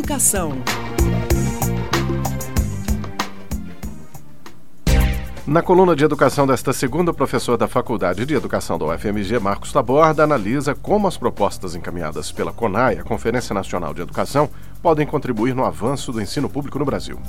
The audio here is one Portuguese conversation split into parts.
Educação. Na coluna de educação desta segunda, o professor da Faculdade de Educação da UFMG, Marcos Taborda, analisa como as propostas encaminhadas pela CONAI, a Conferência Nacional de Educação, podem contribuir no avanço do ensino público no Brasil.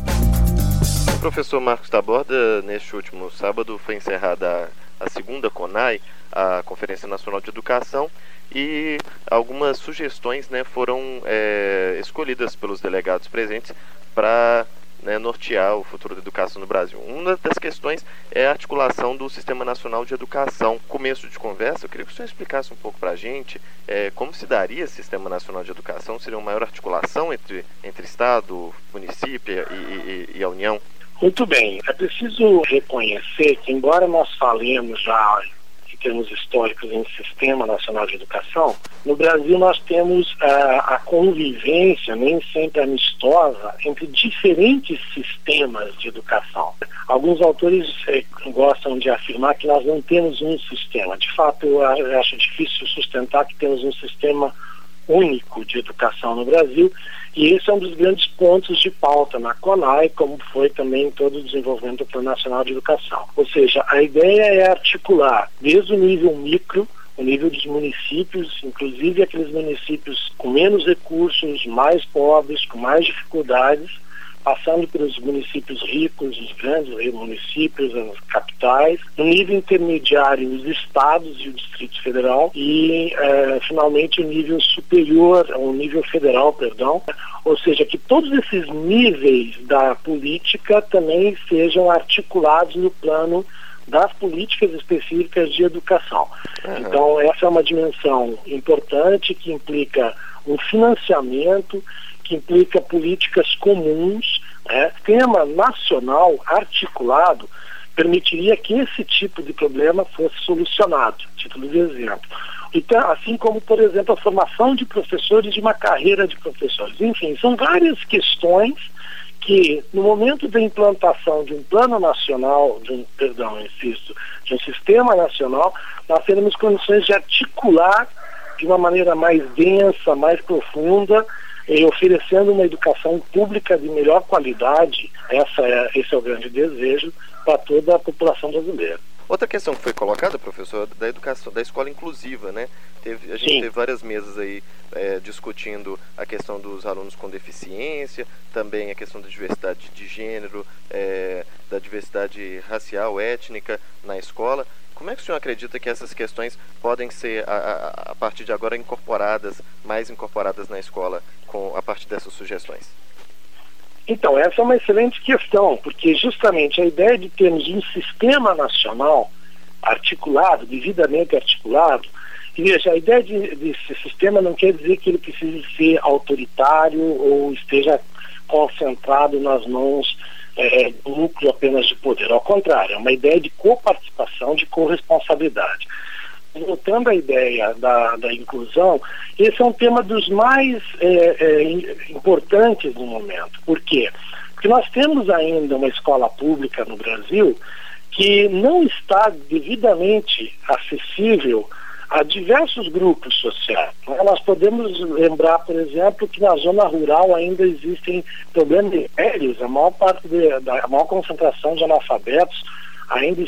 O professor Marcos Taborda, neste último sábado, foi encerrada a segunda CONAI, a Conferência Nacional de Educação, e algumas sugestões foram escolhidas pelos delegados presentes para nortear o futuro da educação no Brasil. Uma das questões é a articulação do Sistema Nacional de Educação. Começo de conversa, eu queria que o senhor explicasse um pouco para a gente como se daria esse Sistema Nacional de Educação. Seria uma maior articulação entre Estado, município e a União? Muito bem. É preciso reconhecer que, embora nós falemos já em termos históricos em Sistema Nacional de Educação, no Brasil nós temos a convivência, nem sempre amistosa, entre diferentes sistemas de educação. Alguns autores gostam de afirmar que nós não temos um sistema. De fato, eu acho difícil sustentar que temos um sistema único de educação no Brasil, e esse é um dos grandes pontos de pauta na CONAI, como foi também em todo o desenvolvimento do Plano Nacional de Educação. Ou seja, a ideia é articular desde o nível micro, o nível dos municípios, inclusive aqueles municípios com menos recursos, mais pobres, com mais dificuldades, passando pelos municípios ricos, os grandes municípios, as capitais, no nível intermediário, os estados e o Distrito Federal, e finalmente o nível superior, o nível federal, ou seja, que todos esses níveis da política também sejam articulados no plano das políticas específicas de educação. Então, essa é uma dimensão importante que implica um financiamento, que implica políticas comuns. Tema nacional articulado permitiria que esse tipo de problema fosse solucionado, título de exemplo. Então, assim como, por exemplo, a formação de professores de uma carreira de professores. Enfim, são várias questões que, no momento da implantação de um plano nacional, de um sistema nacional, nós teremos condições de articular de uma maneira mais densa, mais profunda, oferecendo uma educação pública de melhor qualidade. Esse é o grande desejo para toda a população brasileira. Outra questão que foi colocada, professor, da educação, da escola inclusiva, A gente teve várias mesas aí discutindo a questão dos alunos com deficiência, também a questão da diversidade de gênero, da diversidade racial, étnica na escola. Como é que o senhor acredita que essas questões podem ser, a partir de agora, mais incorporadas na escola a partir dessas sugestões? Então, essa é uma excelente questão, porque justamente a ideia de termos um sistema nacional articulado, devidamente articulado, e veja, a ideia desse sistema não quer dizer que ele precise ser autoritário ou esteja concentrado nas mãos do núcleo apenas de poder. Ao contrário, é uma ideia de coparticipação, de corresponsabilidade. Voltando à ideia da inclusão, esse é um tema dos mais importantes no momento. Por quê? Porque nós temos ainda uma escola pública no Brasil que não está devidamente acessível a diversos grupos sociais. Nós podemos lembrar, por exemplo, que na zona rural ainda existem problemas sérios. A maior concentração de analfabetos ainda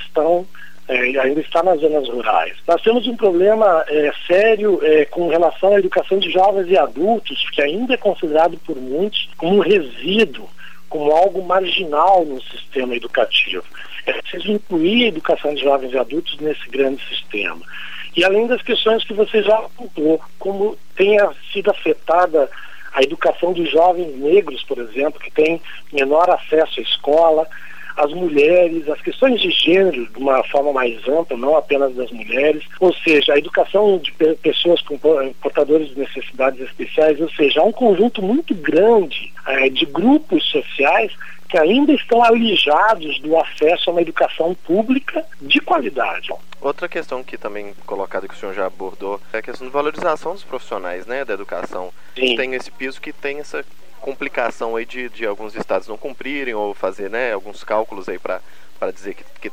está nas zonas rurais. Nós temos um problema sério com relação à educação de jovens e adultos, que ainda é considerado por muitos como um resíduo, como algo marginal no sistema educativo. É preciso incluir a educação de jovens e adultos nesse grande sistema. E além das questões que você já apontou, como tenha sido afetada a educação de jovens negros, por exemplo, que têm menor acesso à escola, as mulheres, as questões de gênero de uma forma mais ampla, não apenas das mulheres, ou seja, a educação de pessoas com portadores de necessidades especiais, ou seja, há um conjunto muito grande de grupos sociais que ainda estão alijados do acesso a uma educação pública de qualidade. Outra questão que também colocada, que o senhor já abordou, é a questão de valorização dos profissionais, da educação. Sim. Tem esse piso que tem essa complicação aí de alguns estados não cumprirem ou fazer alguns cálculos aí para dizer que estão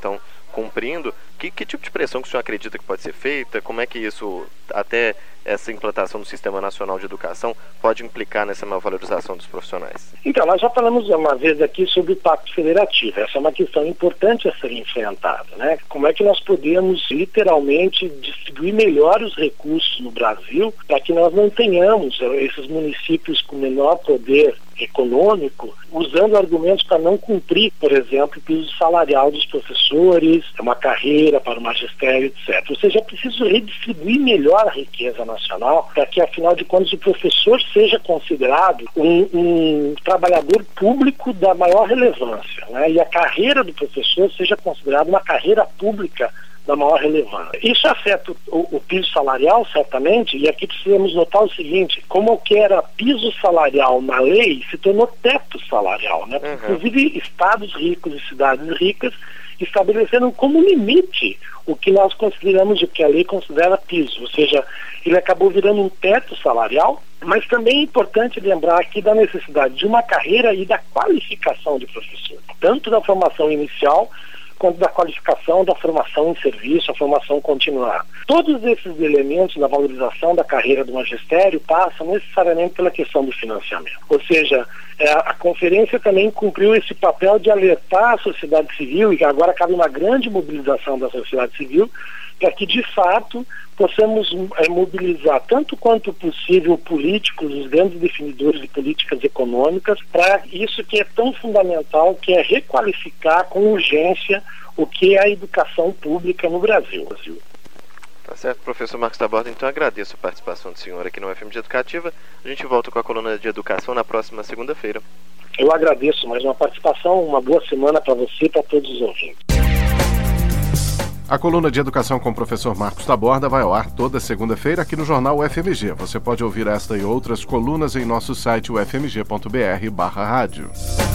cumprindo, que tipo de pressão que o senhor acredita que pode ser feita? Como é que isso, até essa implantação do Sistema Nacional de Educação, pode implicar nessa maior valorização dos profissionais? Então, nós já falamos uma vez aqui sobre o Pacto Federativo. Essa é uma questão importante a ser enfrentada, né? Como é que nós podemos, literalmente, distribuir melhor os recursos no Brasil para que nós não tenhamos esses municípios com menor poder econômico, usando argumentos para não cumprir, por exemplo, o piso salarial dos professores, uma carreira para o magistério, etc. Ou seja, é preciso redistribuir melhor a riqueza nacional para que, afinal de contas, o professor seja considerado um trabalhador público da maior relevância, né? E a carreira do professor seja considerada uma carreira pública da maior relevância. Isso afeta o piso salarial, certamente, e aqui precisamos notar o seguinte: como o que era piso salarial na lei se tornou teto salarial, né? Inclusive estados ricos e cidades ricas estabeleceram como limite o que nós consideramos, o que a lei considera piso, ou seja, ele acabou virando um teto salarial. Mas também é importante lembrar aqui da necessidade de uma carreira e da qualificação de professor, tanto da formação inicial quanto da qualificação, da formação em serviço, a formação continuada. Todos esses elementos da valorização da carreira do magistério passam necessariamente pela questão do financiamento. Ou seja, a conferência também cumpriu esse papel de alertar a sociedade civil, e agora cabe uma grande mobilização da sociedade civil, para que, de fato, possamos mobilizar tanto quanto possível políticos, os grandes definidores de políticas econômicas, para isso que é tão fundamental, que é requalificar com urgência o que é a educação pública no Brasil. Tá certo, professor Marcos Taborda, então agradeço a participação do senhor aqui no UFMG Educativa. A gente volta com a coluna de educação na próxima segunda-feira. Eu agradeço mais uma participação, uma boa semana para você e para todos os ouvintes. A coluna de educação com o professor Marcos Taborda vai ao ar toda segunda-feira aqui no Jornal UFMG. Você pode ouvir esta e outras colunas em nosso site ufmg.br/rádio.